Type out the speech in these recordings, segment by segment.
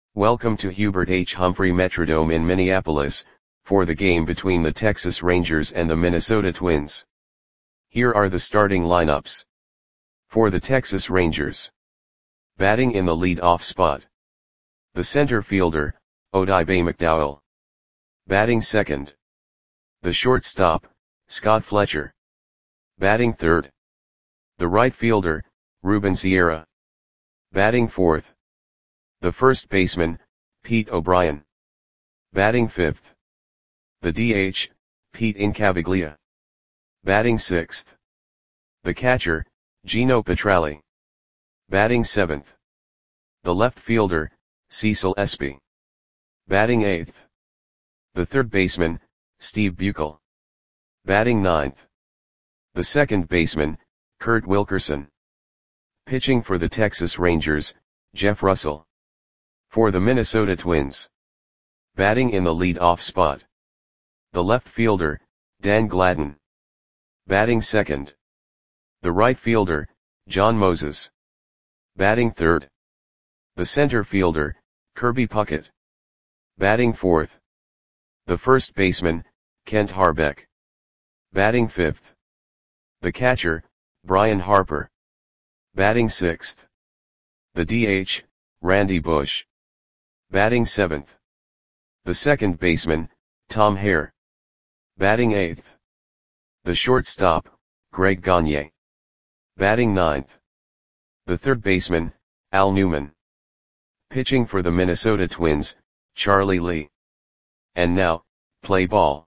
Welcome to Hubert H. Humphrey Metrodome in Minneapolis, for the game between the Texas Rangers and the Minnesota Twins. Here are the starting lineups. For the Texas Rangers. Batting in the lead-off spot. The center fielder, Odibe McDowell. Batting second. The shortstop, Scott Fletcher. Batting third. The right fielder, Ruben Sierra. Batting fourth. The first baseman, Pete O'Brien. Batting fifth. The DH, Pete Incaviglia. Batting sixth. The catcher, Gino Petralli. Batting seventh. The left fielder, Cecil Espy. Batting eighth. The third baseman, Steve Buechel. Batting ninth. The second baseman, Kurt Wilkerson. Pitching for the Texas Rangers, Jeff Russell. For the Minnesota Twins. Batting in the lead-off spot. The left fielder, Dan Gladden. Batting second. The right fielder, John Moses. Batting third. The center fielder, Kirby Puckett. Batting fourth. The first baseman, Kent Harbeck. Batting fifth. The catcher, Brian Harper. Batting sixth. The DH, Randy Bush. Batting seventh. The second baseman, Tom Hare. Batting eighth. The shortstop, Greg Gagne. Batting ninth. The third baseman, Al Newman. Pitching for the Minnesota Twins, Charlie Lee. And now, play ball.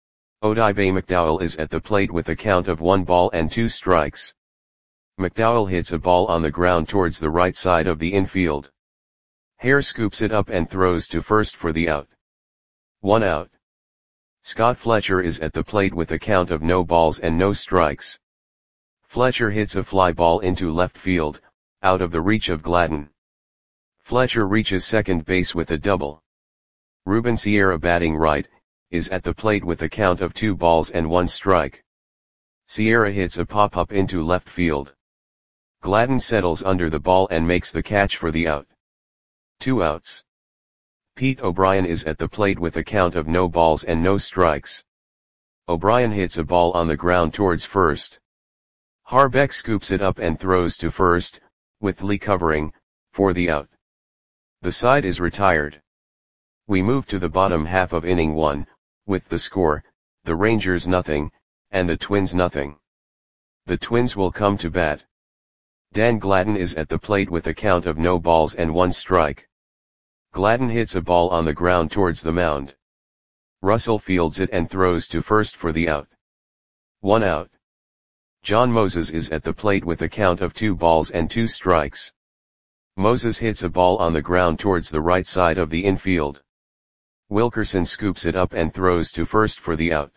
Odibe McDowell is at the plate with a count of 1 ball and 2 strikes. McDowell hits a ball on the ground towards the right side of the infield. Hare scoops it up and throws to first for the out. 1 out. Scott Fletcher is at the plate with a count of no balls and no strikes. Fletcher hits a fly ball into left field, out of the reach of Gladden. Fletcher reaches second base with a double. Ruben Sierra, batting right, is at the plate with a count of 2 balls and 1 strike. Sierra hits a pop-up into left field. Gladden settles under the ball and makes the catch for the out. 2 outs. Pete O'Brien is at the plate with a count of no balls and no strikes. O'Brien hits a ball on the ground towards first. Harbeck scoops it up and throws to first, with Lee covering, for the out. The side is retired. We move to the bottom half of inning 1, with the score, the Rangers 0, and the Twins 0. The Twins will come to bat. Dan Gladden is at the plate with a count of no balls and 1 strike. Gladden hits a ball on the ground towards the mound. Russell fields it and throws to first for the out. 1 out. John Moses is at the plate with a count of 2 balls and 2 strikes. Moses hits a ball on the ground towards the right side of the infield. Wilkerson scoops it up and throws to first for the out.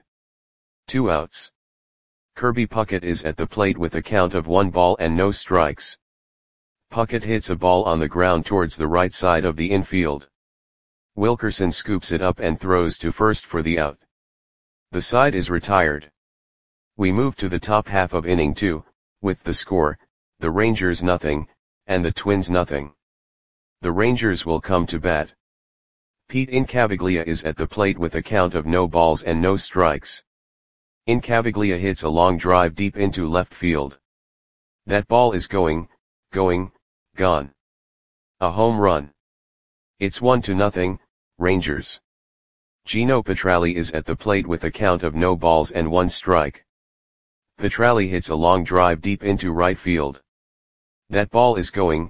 2 outs. Kirby Puckett is at the plate with a count of 1 ball and no strikes. Puckett hits a ball on the ground towards the right side of the infield. Wilkerson scoops it up and throws to first for the out. The side is retired. We move to the top half of inning 2, with the score, the Rangers 0, and the Twins 0. The Rangers will come to bat. Pete Incaviglia is at the plate with a count of no balls and no strikes. Incaviglia hits a long drive deep into left field. That ball is going, gone. A home run. It's 1-0, Rangers. Gino Petralli is at the plate with a count of no balls and 1 strike. Petralli hits a long drive deep into right field. That ball is going,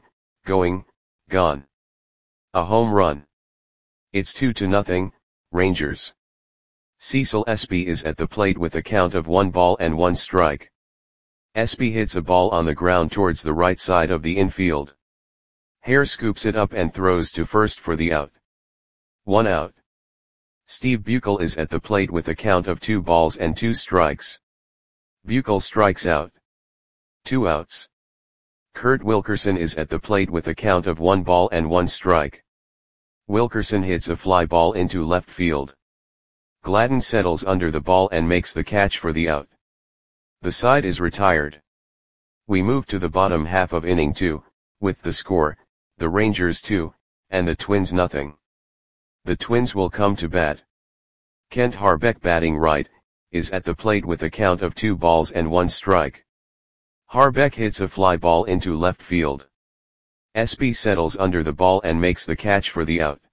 gone. A home run. It's 2-0, Rangers. Cecil Espy is at the plate with a count of 1 ball and 1 strike. Espy hits a ball on the ground towards the right side of the infield. Hare scoops it up and throws to first for the out. 1 out. Steve Buechel is at the plate with a count of 2 balls and 2 strikes. Buechel strikes out. 2 outs. Kurt Wilkerson is at the plate with a count of 1 ball and 1 strike. Wilkerson hits a fly ball into left field. Gladden settles under the ball and makes the catch for the out. The side is retired. We move to the bottom half of inning 2, with the score, the Rangers 2, and the Twins nothing. The Twins will come to bat. Kent Harbeck batting right, is at the plate with a count of 2 balls and 1 strike. Harbeck hits a fly ball into left field. SB settles under the ball and makes the catch for the out.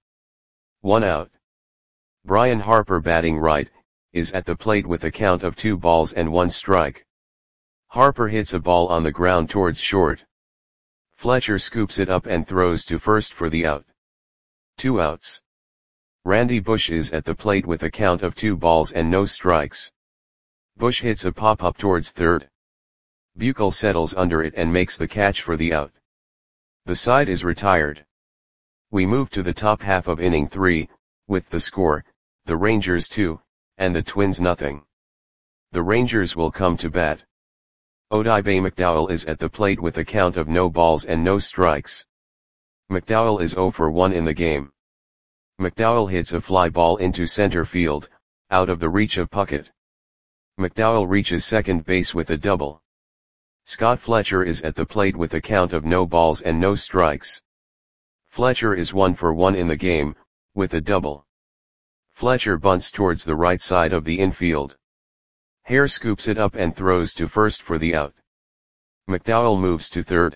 1 out. Brian Harper batting right, is at the plate with a count of 2 balls and 1 strike. Harper hits a ball on the ground towards short. Fletcher scoops it up and throws to first for the out. 2 outs. Randy Bush is at the plate with a count of 2 balls and no strikes. Bush hits a pop-up towards third. Buechel settles under it and makes the catch for the out. The side is retired. We move to the top half of inning 3, with the score, the Rangers 2, and the Twins nothing. The Rangers will come to bat. Odibe McDowell is at the plate with a count of no balls and no strikes. McDowell is 0 for 1 in the game. McDowell hits a fly ball into center field, out of the reach of Puckett. McDowell reaches second base with a double. Scott Fletcher is at the plate with a count of no balls and no strikes. Fletcher is 1 for 1 in the game, with a double. Fletcher bunts towards the right side of the infield. Hare scoops it up and throws to first for the out. McDowell moves to third.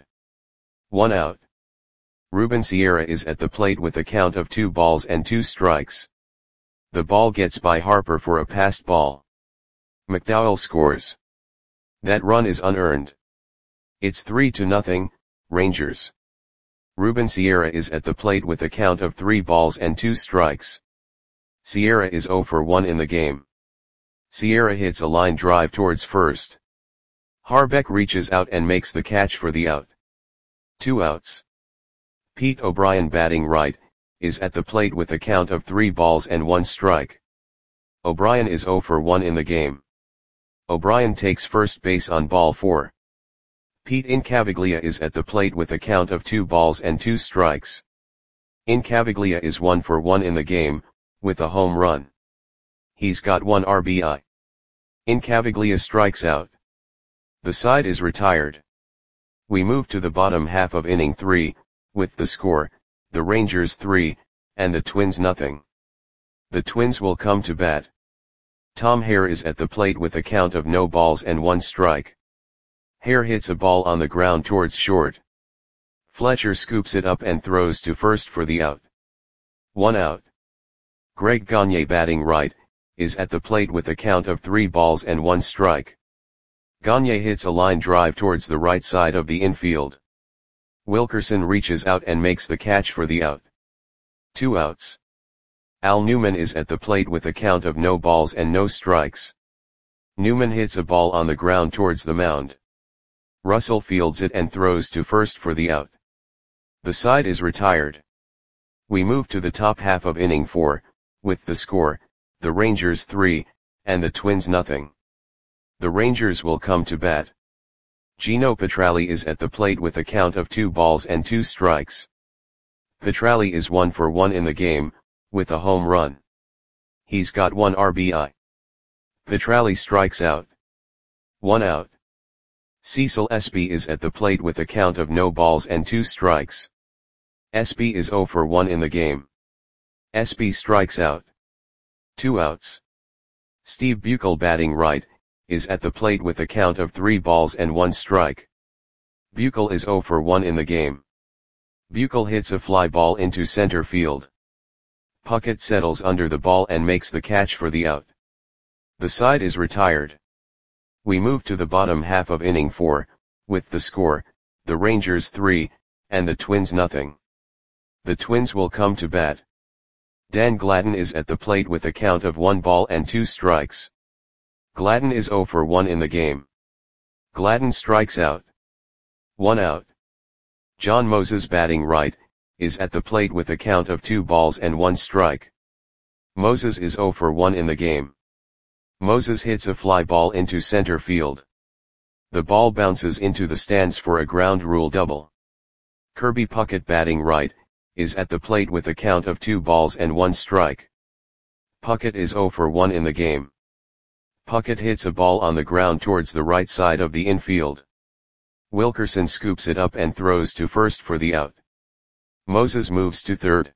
1 out. Ruben Sierra is at the plate with a count of 2 balls and 2 strikes. The ball gets by Harper for a passed ball. McDowell scores. That run is unearned. It's 3-0, Rangers. Ruben Sierra is at the plate with a count of 3 balls and 2 strikes. Sierra is 0 for 1 in the game. Sierra hits a line drive towards first. Harbeck reaches out and makes the catch for the out. 2 outs. Pete O'Brien batting right, is at the plate with a count of 3 balls and 1 strike. O'Brien is 0 for 1 in the game. O'Brien takes first base on ball 4. Pete Incaviglia is at the plate with a count of 2 balls and 2 strikes. Incaviglia is 1 for 1 in the game, with a home run. He's got 1 RBI. Incaviglia strikes out. The side is retired. We move to the bottom half of inning 3, with the score, the Rangers 3, and the Twins nothing. The Twins will come to bat. Tom Hare is at the plate with a count of no balls and 1 strike. Hare hits a ball on the ground towards short. Fletcher scoops it up and throws to first for the out. 1 out. Greg Gagne batting right, is at the plate with a count of 3 balls and 1 strike. Gagne hits a line drive towards the right side of the infield. Wilkerson reaches out and makes the catch for the out. 2 outs. Al Newman is at the plate with a count of no balls and no strikes. Newman hits a ball on the ground towards the mound. Russell fields it and throws to first for the out. The side is retired. We move to the top half of inning 4, with the score, the Rangers 3, and the Twins nothing. The Rangers will come to bat. Gino Petralli is at the plate with a count of 2 balls and 2 strikes. Petralli is 1 for 1 in the game, with a home run. He's got 1 RBI. Petralli strikes out. 1 out. Cecil Espy is at the plate with a count of no balls and 2 strikes. Espy is 0 for 1 in the game. Espy strikes out. 2 outs. Steve Buechel batting right, is at the plate with a count of 3 balls and 1 strike. Buechel is 0 for 1 in the game. Buechel hits a fly ball into center field. Puckett settles under the ball and makes the catch for the out. The side is retired. We move to the bottom half of inning 4, with the score, the Rangers 3, and the Twins nothing. The Twins will come to bat. Dan Gladden is at the plate with a count of 1 ball and 2 strikes. Gladden is 0 for 1 in the game. Gladden strikes out. 1 out. John Moses batting right, is at the plate with a count of 2 balls and 1 strike. Moses is 0 for 1 in the game. Moses hits a fly ball into center field. The ball bounces into the stands for a ground rule double. Kirby Puckett batting right, is at the plate with a count of 2 balls and 1 strike. Puckett is 0 for 1 in the game. Puckett hits a ball on the ground towards the right side of the infield. Wilkerson scoops it up and throws to first for the out. Moses moves to third.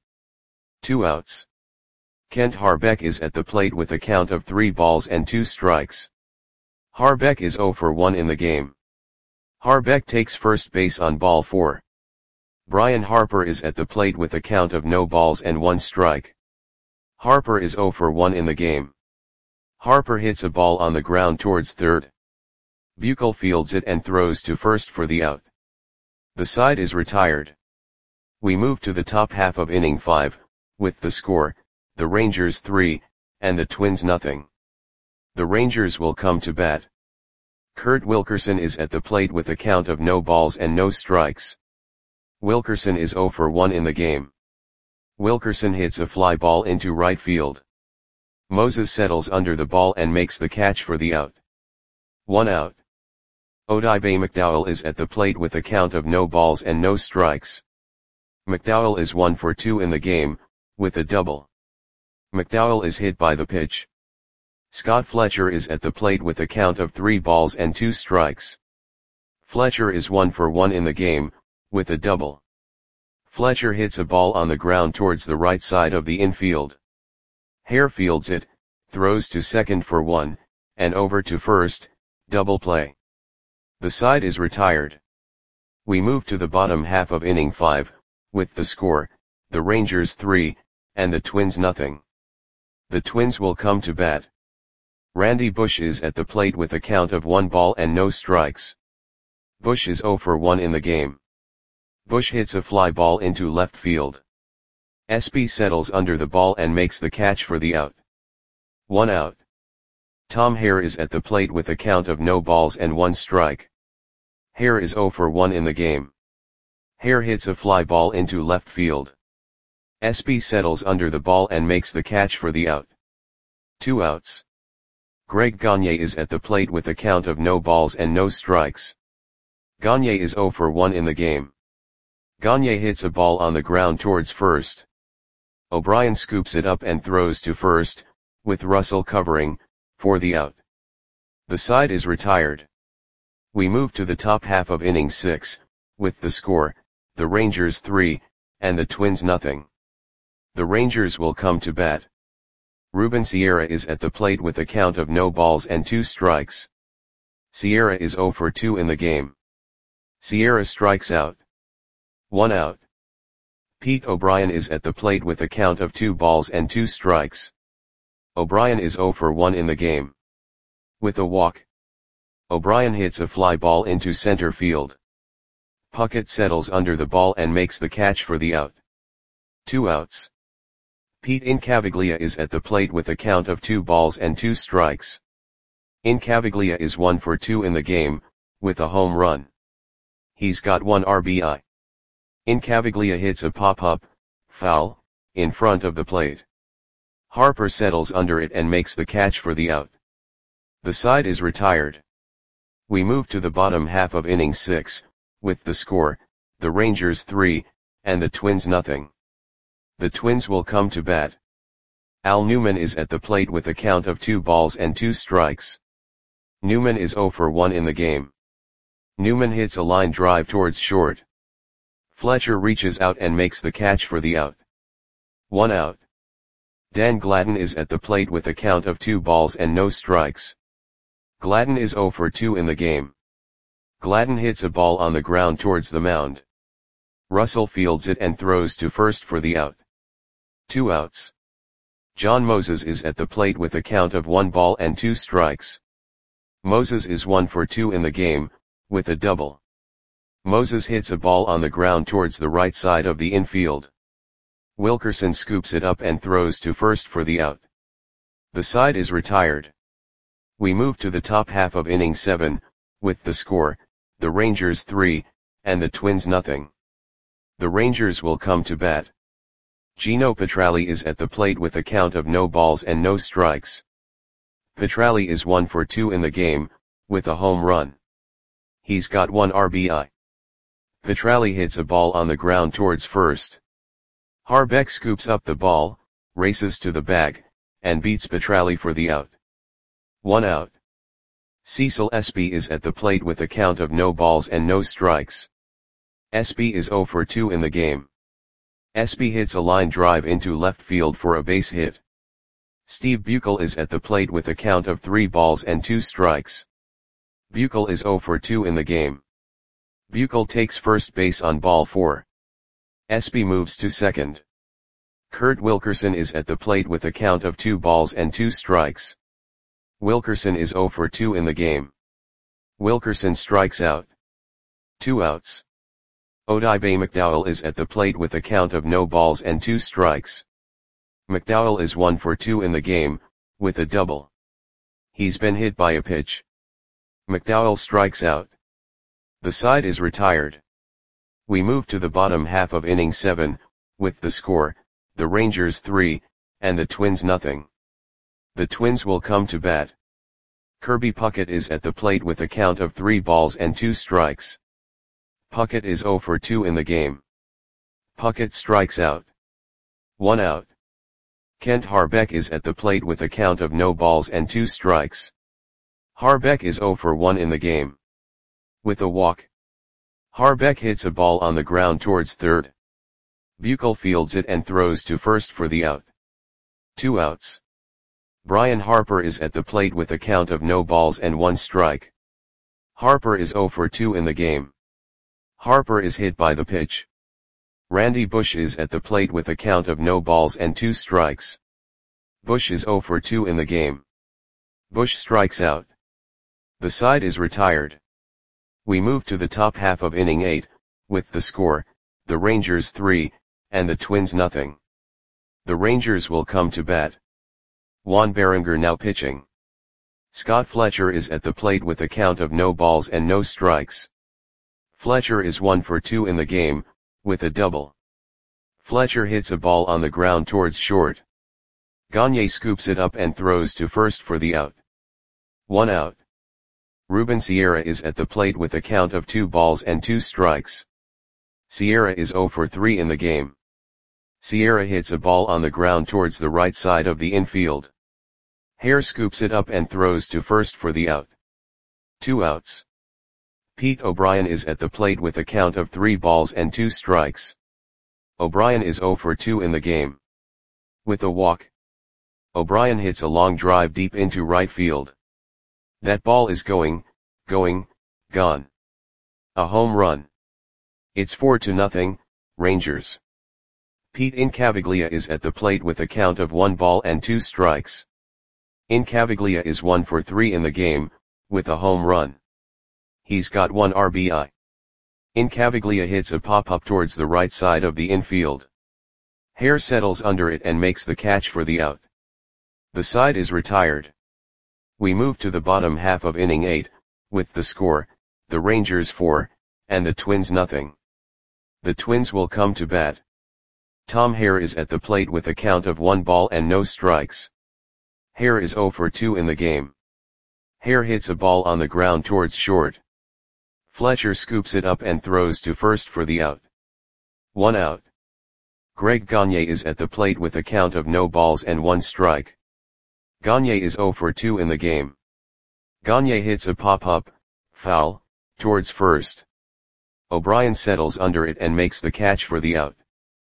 2 outs. Kent Harbeck is at the plate with a count of 3 balls and 2 strikes. Harbeck is 0 for 1 in the game. Harbeck takes first base on ball 4. Brian Harper is at the plate with a count of no balls and 1 strike. Harper is 0 for 1 in the game. Harper hits a ball on the ground towards third. Buechel fields it and throws to first for the out. The side is retired. We move to the top half of inning 5, with the score, the Rangers 3, and the Twins nothing. The Rangers will come to bat. Kurt Wilkerson is at the plate with a count of no balls and no strikes. Wilkerson is 0 for 1 in the game. Wilkerson hits a fly ball into right field. Moses settles under the ball and makes the catch for the out. 1 out. Odibe McDowell is at the plate with a count of no balls and no strikes. McDowell is 1 for 2 in the game, with a double. McDowell is hit by the pitch. Scott Fletcher is at the plate with a count of 3 balls and 2 strikes. Fletcher is 1 for 1 in the game, with a double. Fletcher hits a ball on the ground towards the right side of the infield. Hare fields it, throws to second for 1, and over to first, double play. The side is retired. We move to the bottom half of inning 5, with the score, the Rangers 3, and the Twins nothing. The Twins will come to bat. Randy Bush is at the plate with a count of 1 ball and no strikes. Bush is 0 for 1 in the game. Bush hits a fly ball into left field. Espy settles under the ball and makes the catch for the out. 1 out. Tom Hare is at the plate with a count of no balls and 1 strike. Hare is 0 for 1 in the game. Hare hits a fly ball into left field. Espy settles under the ball and makes the catch for the out. 2 outs. Greg Gagne is at the plate with a count of no balls and no strikes. Gagne is 0 for 1 in the game. Gagne hits a ball on the ground towards first. O'Brien scoops it up and throws to first, with Russell covering, for the out. The side is retired. We move to the top half of inning 6, with the score, the Rangers 3, and the Twins nothing. The Rangers will come to bat. Ruben Sierra is at the plate with a count of no balls and 2 strikes. Sierra is 0 for 2 in the game. Sierra strikes out. 1 out. Pete O'Brien is at the plate with a count of 2 balls and 2 strikes. O'Brien is 0 for 1 in the game. With a walk. O'Brien hits a fly ball into center field. Puckett settles under the ball and makes the catch for the out. 2 outs. Pete Incaviglia is at the plate with a count of 2 balls and 2 strikes. Incaviglia is 1 for 2 in the game, with a home run. He's got 1 RBI. Incaviglia hits a pop-up, foul, in front of the plate. Harper settles under it and makes the catch for the out. The side is retired. We move to the bottom half of inning 6, with the score, the Rangers 3, and the Twins nothing. The Twins will come to bat. Al Newman is at the plate with a count of 2 balls and 2 strikes. Newman is 0 for 1 in the game. Newman hits a line drive towards short. Fletcher reaches out and makes the catch for the out. 1 out. Dan Gladden is at the plate with a count of 2 balls and no strikes. Gladden is 0 for 2 in the game. Gladden hits a ball on the ground towards the mound. Russell fields it and throws to first for the out. 2 outs. John Moses is at the plate with a count of 1 ball and 2 strikes. Moses is 1 for 2 in the game, with a double. Moses hits a ball on the ground towards the right side of the infield. Wilkerson scoops it up and throws to first for the out. The side is retired. We move to the top half of inning 7, with the score, the Rangers 3, and the Twins nothing. The Rangers will come to bat. Gino Petralli is at the plate with a count of no balls and no strikes. Petralli is 1 for 2 in the game, with a home run. He's got 1 RBI. Petralli hits a ball on the ground towards first. Harbeck scoops up the ball, races to the bag, and beats Petralli for the out. 1 out. Cecil Espy is at the plate with a count of no balls and no strikes. Espy is 0 for 2 in the game. Espy hits a line drive into left field for a base hit. Steve Buechel is at the plate with a count of 3 balls and 2 strikes. Buechel is 0 for 2 in the game. Buechel takes first base on ball 4. Espy moves to second. Kurt Wilkerson is at the plate with a count of 2 balls and 2 strikes. Wilkerson is 0 for 2 in the game. Wilkerson strikes out. 2 outs. Odibe McDowell is at the plate with a count of no balls and 2 strikes. McDowell is 1 for 2 in the game, with a double. He's been hit by a pitch. McDowell strikes out. The side is retired. We move to the bottom half of inning 7, with the score, the Rangers 3, and the Twins nothing. The Twins will come to bat. Kirby Puckett is at the plate with a count of 3 balls and 2 strikes. Puckett is 0 for 2 in the game. Puckett strikes out. 1 out. Kent Harbeck is at the plate with a count of no balls and 2 strikes. Harbeck is 0 for 1 in the game. With a walk. Harbeck hits a ball on the ground towards third. Buechel fields it and throws to first for the out. 2 outs. Brian Harper is at the plate with a count of no balls and 1 strike. Harper is 0 for 2 in the game. Harper is hit by the pitch. Randy Bush is at the plate with a count of no balls and 2 strikes. Bush is 0 for 2 in the game. Bush strikes out. The side is retired. We move to the top half of inning 8, with the score, the Rangers 3, and the Twins nothing. The Rangers will come to bat. Juan Berenger now pitching. Scott Fletcher is at the plate with a count of no balls and no strikes. Fletcher is 1 for 2 in the game, with a double. Fletcher hits a ball on the ground towards short. Gagne scoops it up and throws to first for the out. 1 out. Ruben Sierra is at the plate with a count of 2 balls and 2 strikes. Sierra is 0 for 3 in the game. Sierra hits a ball on the ground towards the right side of the infield. Hare scoops it up and throws to first for the out. 2 outs. Pete O'Brien is at the plate with a count of 3 balls and 2 strikes. O'Brien is 0 for 2 in the game. With a walk. O'Brien hits a long drive deep into right field. That ball is gone. A home run. It's 4-0, Rangers. Pete Incaviglia is at the plate with a count of 1 ball and 2 strikes. Incaviglia is 1 for 3 in the game, with a home run. He's got 1 RBI. Incaviglia hits a pop-up towards the right side of the infield. Hare settles under it and makes the catch for the out. The side is retired. We move to the bottom half of inning 8, with the score, the Rangers 4, and the Twins nothing. The Twins will come to bat. Tom Hare is at the plate with a count of 1 ball and no strikes. Hare is 0 for 2 in the game. Hare hits a ball on the ground towards short. Fletcher scoops it up and throws to first for the out. 1 out. Greg Gagne is at the plate with a count of no balls and 1 strike. Gagne is 0 for 2 in the game. Gagne hits a pop-up, foul, towards first. O'Brien settles under it and makes the catch for the out.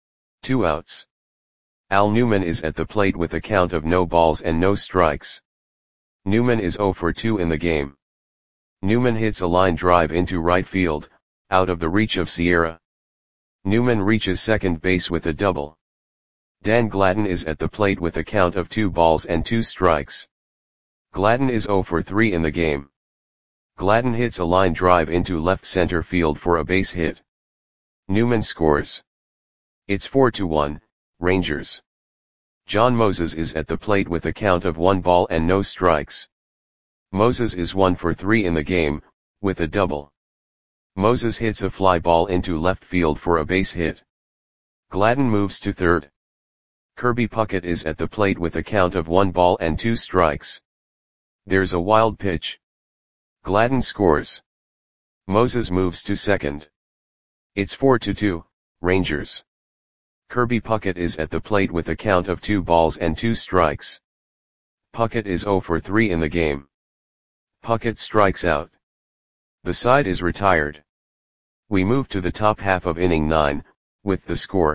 2 outs. Al Newman is at the plate with a count of no balls and no strikes. Newman is 0 for 2 in the game. Newman hits a line drive into right field, out of the reach of Sierra. Newman reaches second base with a double. Dan Gladden is at the plate with a count of 2 balls and 2 strikes. Gladden is 0 for 3 in the game. Gladden hits a line drive into left center field for a base hit. Newman scores. It's 4-1, Rangers. John Moses is at the plate with a count of 1 ball and no strikes. Moses is 1 for 3 in the game, with a double. Moses hits a fly ball into left field for a base hit. Gladden moves to third. Kirby Puckett is at the plate with a count of 1 ball and 2 strikes. There's a wild pitch. Gladden scores. Moses moves to second. It's 4-2, Rangers. Kirby Puckett is at the plate with a count of 2 balls and 2 strikes. Puckett is 0 for 3 in the game. Puckett strikes out. The side is retired. We move to the top half of inning 9, with the score,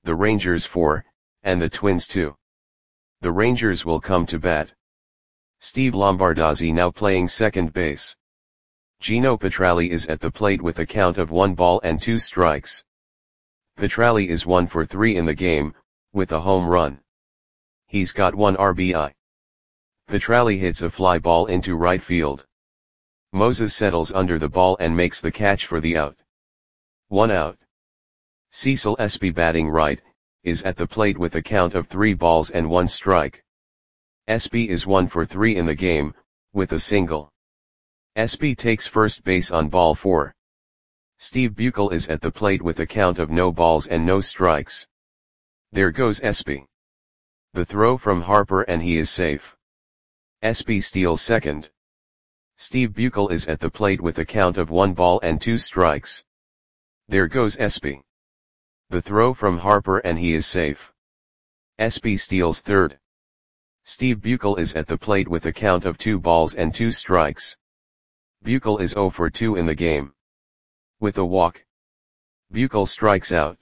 the Rangers 4, and the Twins 2. The Rangers will come to bat. Steve Lombardozzi now playing second base. Gino Petralli is at the plate with a count of 1 ball and 2 strikes. Petralli is 1 for 3 in the game, with a home run. He's got 1 RBI. Petralli hits a fly ball into right field. Moses settles under the ball and makes the catch for the out. 1 out. Cecil Espy batting right, is at the plate with a count of 3 balls and 1 strike. Espy is 1 for 3 in the game, with a single. Espy takes first base on ball 4. Steve Buechel is at the plate with a count of no balls and no strikes. There goes Espy. The throw from Harper and he is safe. Espy steals second. Steve Buechel is at the plate with a count of 1 ball and 2 strikes. There goes Espy. The throw from Harper and he is safe. Espy steals third. Steve Buechel is at the plate with a count of 2 balls and 2 strikes. Buechel is 0 for 2 in the game. With a walk. Buechel strikes out.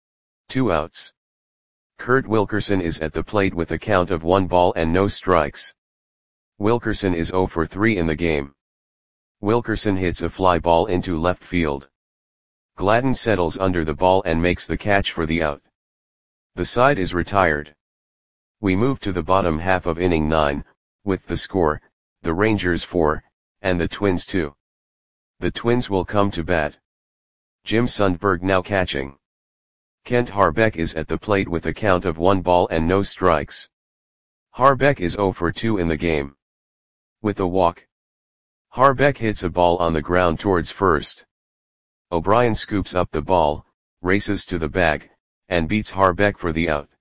2 outs. Kurt Wilkerson is at the plate with a count of 1 ball and no strikes. Wilkerson is 0 for 3 in the game. Wilkerson hits a fly ball into left field. Gladden settles under the ball and makes the catch for the out. The side is retired. We move to the bottom half of inning 9, with the score, the Rangers 4, and the Twins 2. The Twins will come to bat. Jim Sundberg now catching. Kent Harbeck is at the plate with a count of 1 ball and no strikes. Harbeck is 0 for 2 in the game. With a walk. Harbeck hits a ball on the ground towards first. O'Brien scoops up the ball, races to the bag, and beats Harbeck for the out.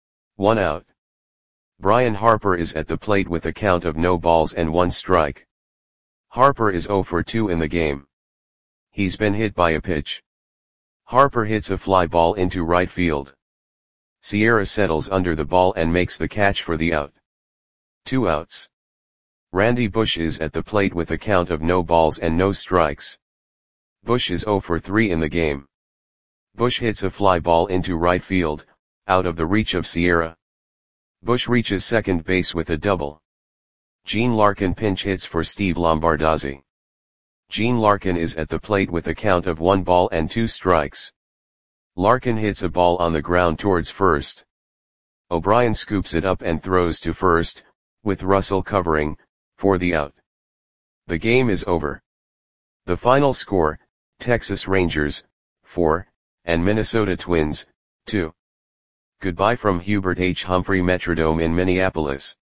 1 out. Brian Harper is at the plate with a count of no balls and 1 strike. Harper is 0 for 2 in the game. He's been hit by a pitch. Harper hits a fly ball into right field. Sierra settles under the ball and makes the catch for the out. 2 outs. Randy Bush is at the plate with a count of no balls and no strikes. Bush is 0 for 3 in the game. Bush hits a fly ball into right field, out of the reach of Sierra. Bush reaches second base with a double. Gene Larkin pinch hits for Steve Lombardozzi. Gene Larkin is at the plate with a count of 1 ball and 2 strikes. Larkin hits a ball on the ground towards first. O'Brien scoops it up and throws to first, with Russell covering, for the out. The game is over. The final score, Texas Rangers, 4, and Minnesota Twins, 2. Goodbye from Hubert H. Humphrey Metrodome in Minneapolis.